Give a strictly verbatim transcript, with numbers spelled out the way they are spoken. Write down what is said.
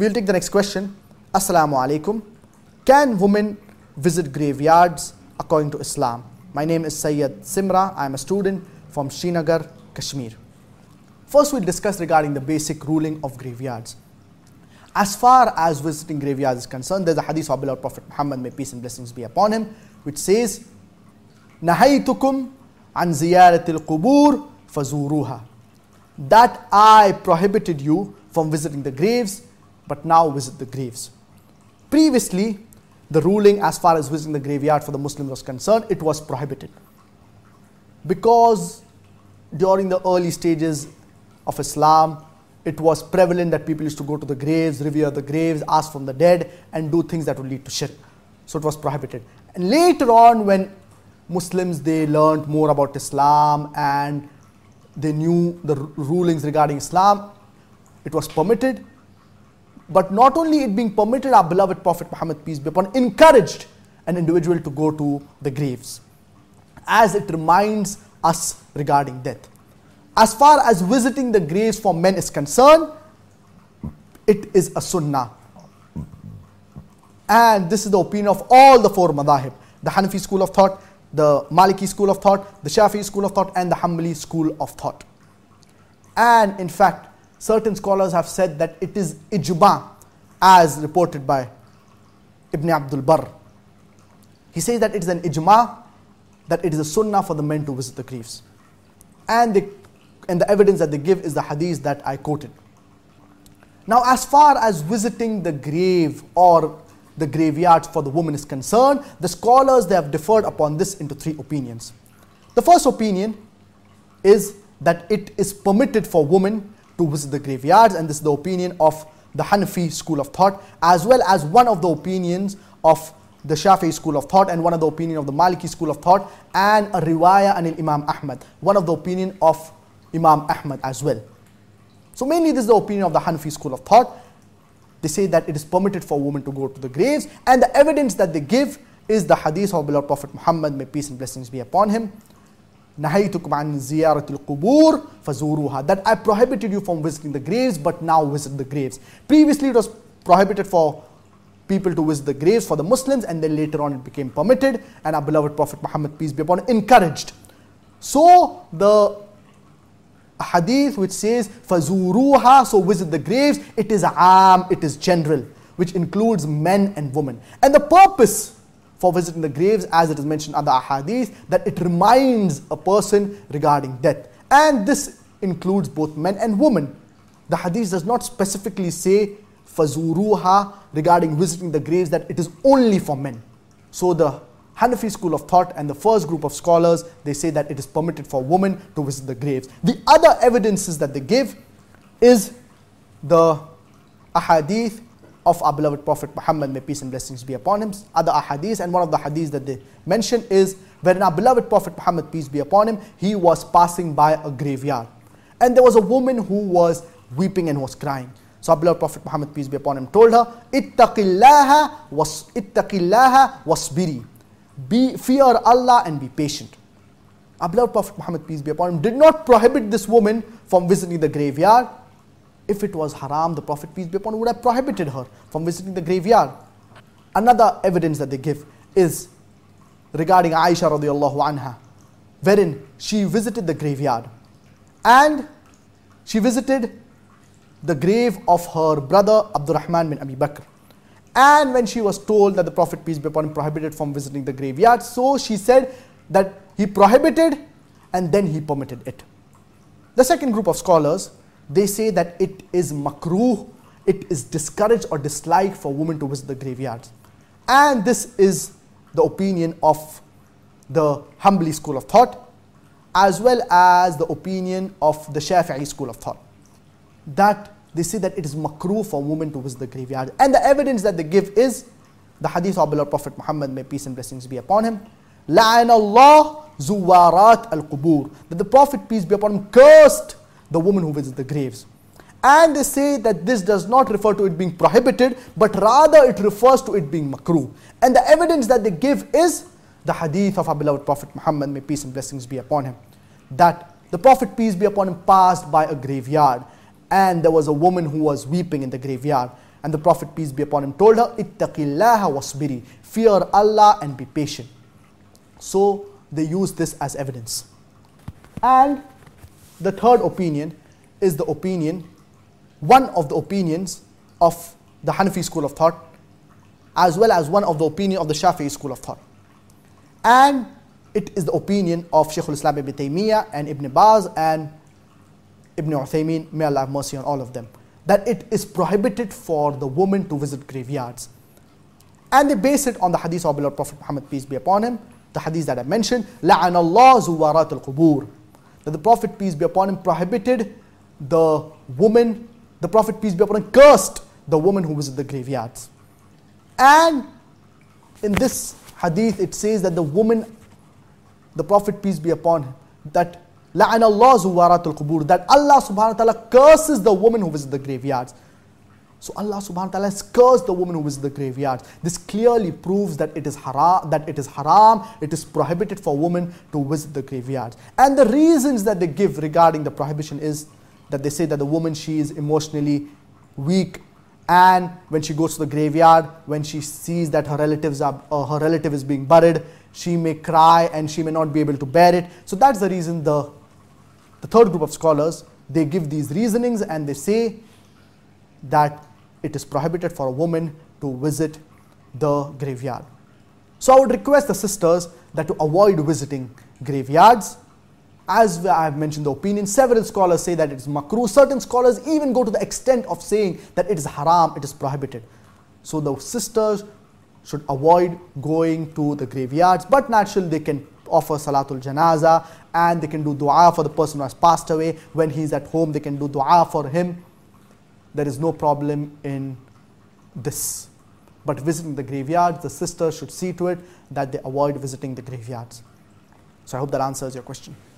We'll take the next question. Assalamu alaikum. Can women visit graveyards according to Islam? My name is Sayyid Simra. I am a student from Srinagar, Kashmir. First, we'll discuss regarding the basic ruling of graveyards. As far as visiting graveyards is concerned, there's a hadith of our beloved Prophet Muhammad, may peace and blessings be upon him, which says, Nahaytukum an ziyaratil qubur fazuruha. That I prohibited you from visiting the graves, but now visit the graves. Previously, the ruling as far as visiting the graveyard for the Muslims was concerned, it was prohibited. Because during the early stages of Islam, it was prevalent that people used to go to the graves, revere the graves, ask from the dead, and do things that would lead to shirk. So it was prohibited. And later on, when Muslims, they learned more about Islam and they knew the rulings regarding Islam, it was permitted. But not only it being permitted, our beloved Prophet Muhammad, peace be upon him, encouraged an individual to go to the graves, as it reminds us regarding death. As far as visiting the graves for men is concerned, it is a sunnah. And this is the opinion of all the four madhahib. The Hanafi school of thought, the Maliki school of thought, the Shafi'i school of thought, and the Hanbali school of thought. And in fact, certain scholars have said that it is ijma, as reported by Ibn Abdul Barr. He says that it is an ijma, that it is a sunnah for the men to visit the graves. And they And the evidence that they give is the hadith that I quoted. Now, as far as visiting the grave or the graveyard for the woman is concerned, the scholars, they have differed upon this into three opinions. The first opinion is that it is permitted for women to visit the graveyards, and this is the opinion of the Hanafi school of thought, as well as one of the opinions of the Shafi'i school of thought, and one of the opinion of the Maliki school of thought, and a riwayah and Imam Ahmad, one of the opinion of Imam Ahmad as well. So mainly this is the opinion of the Hanafi school of thought. They say that it is permitted for women to go to the graves, and the evidence that they give is the hadith of beloved Prophet Muhammad, may peace and blessings be upon him. Nahaytukum an ziyaratil qubur fazuruha. That I prohibited you from visiting the graves, but now visit the graves. Previously it was prohibited for people to visit the graves for the Muslims, and then later on it became permitted, and our beloved Prophet Muhammad, peace be upon him, encouraged. So the hadith which says fazuruha, so visit the graves, it is aam, it is general, which includes men and women. And the purpose for visiting the graves, as it is mentioned in the ahadith, that it reminds a person regarding death. And this includes both men and women. The hadith does not specifically say fazuruha regarding visiting the graves, that it is only for men. So the Hanafi school of thought and the first group of scholars, they say that it is permitted for women to visit the graves. The other evidences that they give is the ahadith of our beloved Prophet Muhammad, may peace and blessings be upon him, other ahadith, and one of the hadiths that they mention is when our beloved Prophet Muhammad, peace be upon him, he was passing by a graveyard, and there was a woman who was weeping and was crying. So our beloved Prophet Muhammad, peace be upon him, told her, ittaqillaha was ittaqillaha wasbiri. Be, fear Allah and be patient. Our beloved Prophet Muhammad, peace be upon him, did not prohibit this woman from visiting the graveyard. If it was haram, the Prophet, peace be upon him, would have prohibited her from visiting the graveyard. Another evidence that they give is regarding Aisha radiallahu anha, wherein she visited the graveyard, and she visited the grave of her brother Abdurrahman bin Abi Bakr. And when she was told that the Prophet, peace be upon him, prohibited from visiting the graveyard, so she said that he prohibited and then he permitted it. The second group of scholars, they say that it is makruh, it is discouraged or disliked for women to visit the graveyards. And this is the opinion of the Hanbali school of thought, as well as the opinion of the Shafi'i school of thought, that they say that it is makruh for women to visit the graveyard. And the evidence that they give is the hadith of beloved Prophet Muhammad, may peace and blessings be upon him, La'ana Allah zuwarat al-qubur, that the Prophet, peace be upon him, cursed the woman who visits the graves. And they say that this does not refer to it being prohibited, but rather it refers to it being makruh. And the evidence that they give is the hadith of our beloved Prophet Muhammad, may peace and blessings be upon him, that the Prophet, peace be upon him, passed by a graveyard, and there was a woman who was weeping in the graveyard. And the Prophet, peace be upon him, told her, ittaqillaha wasbiri, fear Allah and be patient. So they use this as evidence. And the third opinion is the opinion, one of the opinions of the Hanafi school of thought, as well as one of the opinion of the Shafi'i school of thought. And it is the opinion of Shaykh al-Islam Ibn Taymiyyah and Ibn Baz and Ibn Uthaymeen, may Allah have mercy on all of them, that it is prohibited for the woman to visit graveyards. And they base it on the hadith of our Prophet Muhammad, peace be upon him, the hadith that I mentioned, لَعَنَ اللَّهُ زُوَّارَاتِ الْقُبُورِ, that the Prophet, peace be upon him, prohibited the woman, the Prophet, peace be upon him, cursed the woman who visited the graveyards. And in this hadith it says that the woman, the Prophet, peace be upon him, that لَعَنَ اللَّهُ زُوَّارَاتِ الْقُبُورِ, that Allah subhanahu wa ta'ala curses the woman who visits the graveyards. So Allah subhanahu wa ta'ala has cursed the woman who visits the graveyards. This clearly proves that it is haram, that it is haram, it is prohibited for women to visit the graveyards. And the reasons that they give regarding the prohibition is that they say that the woman, she is emotionally weak, and when she goes to the graveyard, when she sees that her relatives are, uh, her relative is being buried, she may cry and she may not be able to bear it. So that's the reason the, the third group of scholars, they give these reasonings and they say that it is prohibited for a woman to visit the graveyard. So I would request the sisters that to avoid visiting graveyards. As I have mentioned the opinion, several scholars say that it is makruh. Certain scholars even go to the extent of saying that it is haram, it is prohibited. So the sisters should avoid going to the graveyards, but naturally they can offer Salatul Janaza and they can do dua for the person who has passed away. When he is at home, they can do dua for him. There is no problem in this. But visiting the graveyards, the sisters should see to it that they avoid visiting the graveyards. So I hope that answers your question.